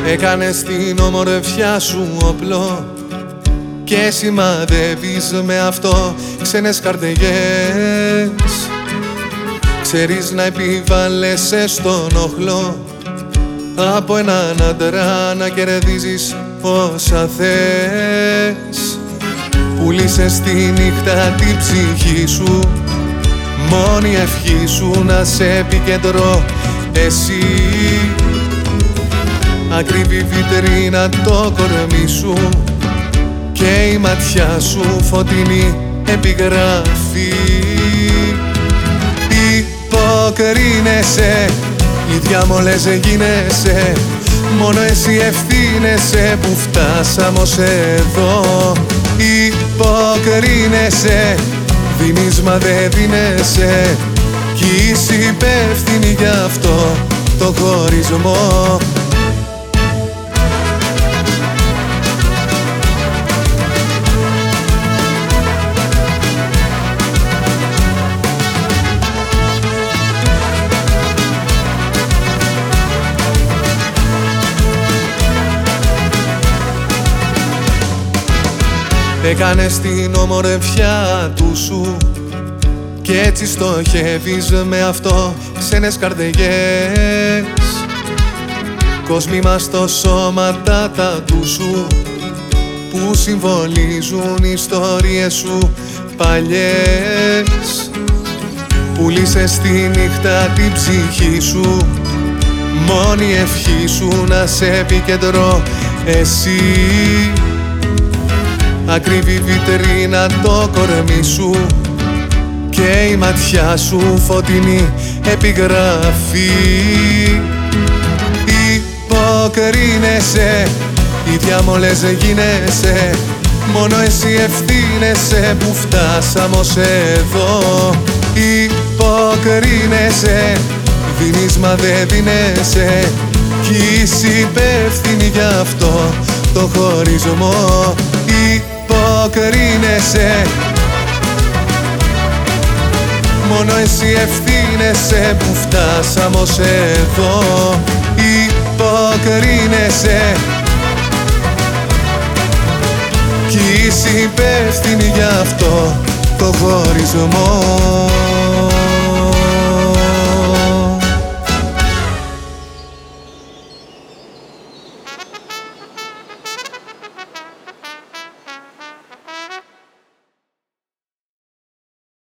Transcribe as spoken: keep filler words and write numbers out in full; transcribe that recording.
Έκανες την ομορφιά σου όπλο και σημαδεύεις με αυτό ξένες καρδιές. Ξέρεις να επιβάλλεσαι στον όχλο, από έναν άντρα να κερδίζεις όσα θες. Πουλήσες τη νύχτα την ψυχή σου, μόνη ευχή σου να σε επικεντρώ εσύ. Ακριβή βιτρίνα το κορμί σου και η ματιά σου φωτεινή επιγραφή. Υποκρίνεσαι, ίδια μόλες γίνεσαι, μόνο εσύ ευθύνεσαι που φτάσαμε ως εδώ. Υποκρίνεσαι, δίνεις μα δεν δίνεσαι, κι είσαι υπεύθυνη γι' αυτό το χωρισμό. Έκανες την ομορφιά του σου κι έτσι στοχεύεις με αυτό ξένες καρδιές. Κόσμοι μας στο σώμα τα τατού σου που συμβολίζουν ιστορίες σου παλιές. Πουλήσες τη νύχτα την ψυχή σου, μόνη ευχή σου να σε επικεντρώ εσύ. Ακριβή βιτρίνα το κορμί σου και η ματιά σου φωτεινή επιγραφή. Υποκρίνεσαι, ίδια μόλες γίνεσαι, μόνο εσύ ευθύνεσαι που φτάσαμε ως εδώ. Υποκρίνεσαι, δίνεις μα δεν δίνεσαι, κι είσαι υπεύθυνη γι' αυτό το χωρισμό. Υποκρίνεσαι, μόνο εσύ ευθύνεσαι που φτάσαμε ως εδώ. Υποκρίνεσαι, κι είσαι υπεύθυνη γι' αυτό το χωρισμό.